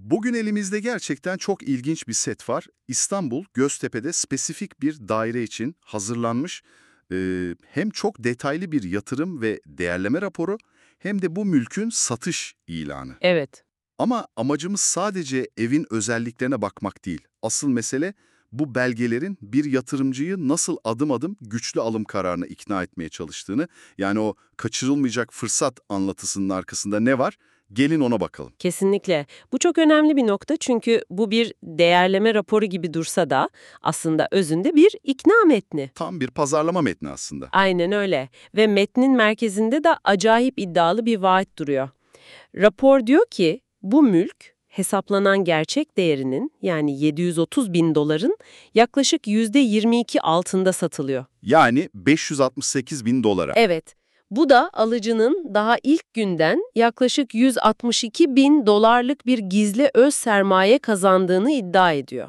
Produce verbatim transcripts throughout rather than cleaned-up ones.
Bugün elimizde gerçekten çok ilginç bir set var. İstanbul, Göztepe'de spesifik bir daire için hazırlanmış e, hem çok detaylı bir yatırım ve değerleme raporu hem de bu mülkün satış ilanı. Evet, Ama amacımız sadece evin özelliklerine bakmak değil. Asıl mesele bu belgelerin bir yatırımcıyı nasıl adım adım güçlü alım kararına ikna etmeye çalıştığını, yani o kaçırılmayacak fırsat anlatısının arkasında ne var? Gelin ona bakalım. kesinlikle. Bu çok önemli bir nokta çünkü bu bir değerleme raporu gibi dursa da aslında özünde bir ikna metni. Tam bir pazarlama metni aslında. Aynen öyle ve metnin merkezinde de acayip iddialı bir vaat duruyor. Rapor diyor ki bu mülk hesaplanan gerçek değerinin yani yedi yüz otuz bin doların yaklaşık yüzde yirmi iki altında satılıyor. Yani beş yüz altmış sekiz bin dolara. Evet, bu da alıcının daha ilk günden yaklaşık yüz altmış iki bin dolarlık bir gizli öz sermaye kazandığını iddia ediyor.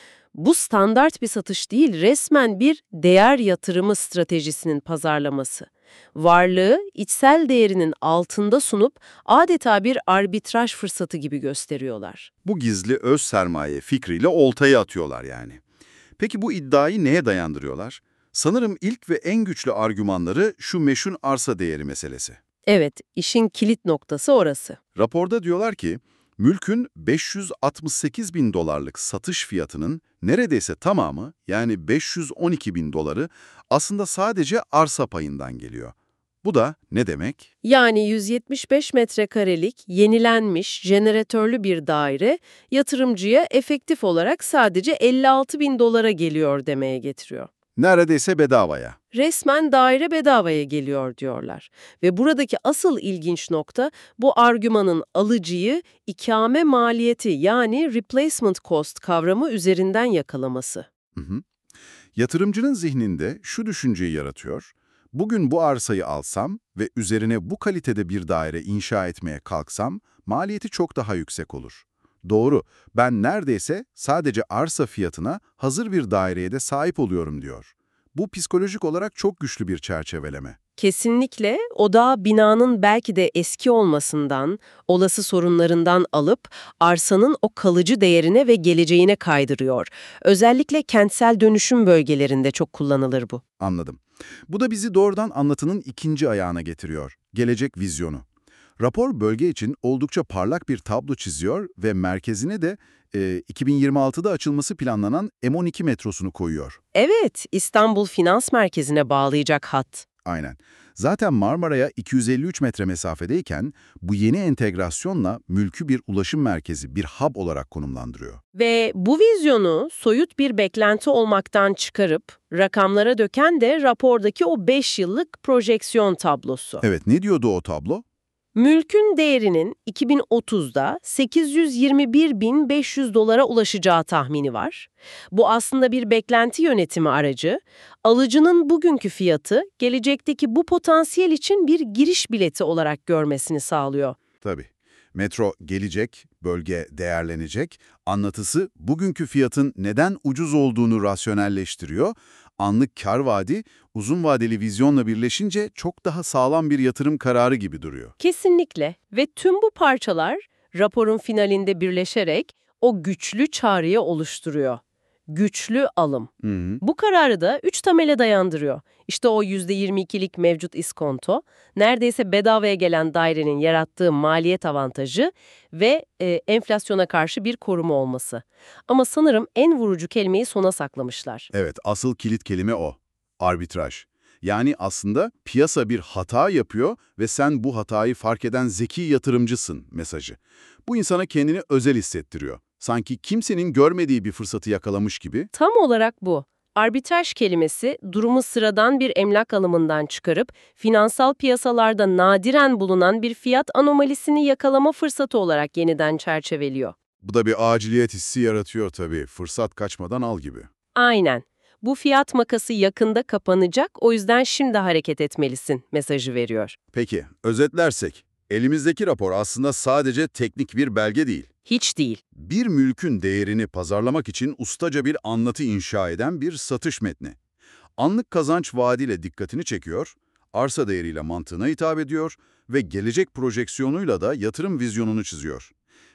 Bu standart bir satış değil, resmen bir değer yatırımı stratejisinin pazarlaması. Varlığı içsel değerinin altında sunup adeta bir arbitraj fırsatı gibi gösteriyorlar. Bu gizli öz sermaye fikriyle oltayı atıyorlar yani. Peki bu iddiayı neye dayandırıyorlar? Sanırım ilk ve en güçlü argümanları şu meşhur arsa değeri meselesi. Evet, işin kilit noktası orası. Raporda diyorlar ki, mülkün beş yüz altmış sekiz bin dolarlık satış fiyatının neredeyse tamamı, yani beş yüz on iki bin doları aslında sadece arsa payından geliyor. Bu da ne demek? Yani yüz yetmiş beş metrekarelik, yenilenmiş, jeneratörlü bir daire yatırımcıya efektif olarak sadece elli altı bin dolara geliyor demeye getiriyor. Neredeyse bedavaya. Resmen daire bedavaya geliyor diyorlar. Ve buradaki asıl ilginç nokta bu argümanın alıcıyı ikame maliyeti yani replacement cost kavramı üzerinden yakalaması. Hı hı. Yatırımcının zihninde şu düşünceyi yaratıyor. Bugün bu arsayı alsam ve üzerine bu kalitede bir daire inşa etmeye kalksam maliyeti çok daha yüksek olur. Doğru, ben neredeyse sadece arsa fiyatına hazır bir daireye de sahip oluyorum diyor. Bu psikolojik olarak çok güçlü bir çerçeveleme. Kesinlikle o da binanın belki de eski olmasından, olası sorunlarından alıp arsanın o kalıcı değerine ve geleceğine kaydırıyor. Özellikle kentsel dönüşüm bölgelerinde çok kullanılır bu. Anladım. Bu da bizi doğrudan anlatının ikinci ayağına getiriyor. Gelecek vizyonu. Rapor bölge için oldukça parlak bir tablo çiziyor ve merkezine de e, iki bin yirmi altıda açılması planlanan M on iki metrosunu koyuyor. Evet, İstanbul Finans Merkezi'ne bağlayacak hat. Aynen. Zaten Marmara'ya iki yüz elli üç metre mesafedeyken bu yeni entegrasyonla mülkü bir ulaşım merkezi, bir hub olarak konumlandırıyor. Ve bu vizyonu soyut bir beklenti olmaktan çıkarıp rakamlara döken de rapordaki o beş yıllık projeksiyon tablosu. Evet, ne diyordu o tablo? Mülkün değerinin iki bin otuzda sekiz yüz yirmi bir bin beş yüz dolara ulaşacağı tahmini var. Bu aslında bir beklenti yönetimi aracı. Alıcının bugünkü fiyatı gelecekteki bu potansiyel için bir giriş bileti olarak görmesini sağlıyor. Tabii. Metro gelecek, bölge değerlenecek, anlatısı bugünkü fiyatın neden ucuz olduğunu rasyonelleştiriyor. Anlık kar vaadi, uzun vadeli vizyonla birleşince çok daha sağlam bir yatırım kararı gibi duruyor. Kesinlikle ve tüm bu parçalar raporun finalinde birleşerek o güçlü çağrıyı oluşturuyor. Güçlü alım. Hı hı. Bu kararı da üç temele dayandırıyor. İşte o yüzde yirmi ikilik mevcut iskonto, neredeyse bedavaya gelen dairenin yarattığı maliyet avantajı ve e, enflasyona karşı bir koruma olması. Ama sanırım en vurucu kelimeyi sona saklamışlar. Evet, asıl kilit kelime o. Arbitraj. Yani aslında piyasa bir hata yapıyor ve sen bu hatayı fark eden zeki yatırımcısın mesajı. Bu insana kendini özel hissettiriyor. Sanki kimsenin görmediği bir fırsatı yakalamış gibi. Tam olarak bu. Arbitraj kelimesi durumu sıradan bir emlak alımından çıkarıp finansal piyasalarda nadiren bulunan bir fiyat anomalisini yakalama fırsatı olarak yeniden çerçeveliyor. Bu da bir aciliyet hissi yaratıyor tabii. Fırsat kaçmadan al gibi. Aynen. Bu fiyat makası yakında kapanacak, o yüzden şimdi hareket etmelisin mesajı veriyor. Peki, özetlersek, elimizdeki rapor aslında sadece teknik bir belge değil. Hiç değil. Bir mülkün değerini pazarlamak için ustaca bir anlatı inşa eden bir satış metni. Anlık kazanç vaadiyle dikkatini çekiyor, arsa değeriyle mantığına hitap ediyor ve gelecek projeksiyonuyla da yatırım vizyonunu çiziyor.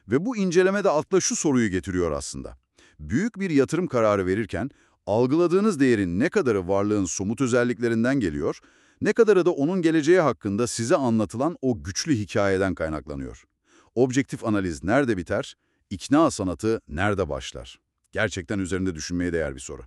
Ve bu inceleme de akla şu soruyu getiriyor aslında. Büyük bir yatırım kararı verirken algıladığınız değerin ne kadarı varlığın somut özelliklerinden geliyor, ne kadarı da onun geleceği hakkında size anlatılan o güçlü hikayeden kaynaklanıyor. Objektif analiz nerede biter, ikna sanatı nerede başlar? Gerçekten üzerinde düşünmeye değer bir soru.